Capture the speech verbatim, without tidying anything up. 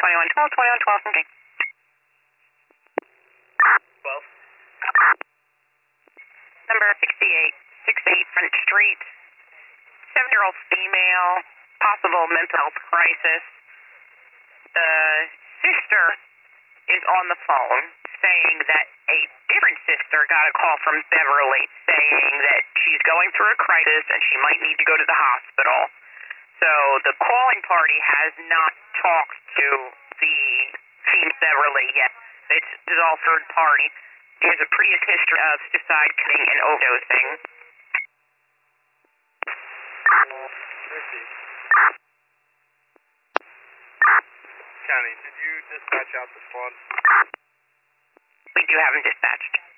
twenty-one twelve, twenty-one twelve, okay. twelve. Number sixty-eight, sixty-eight Front Street. Seven-year-old female, possible mental health crisis. The sister is on the phone saying that a different sister got a call from Beverly saying that she's going through a crisis and she might need to go to the hospital. So the calling party has not talked to the Team Beverly yet. It's, it's all third party. He has a previous history of suicide, cutting, and overdosing. County, did you dispatch out the squad? We do have him dispatched.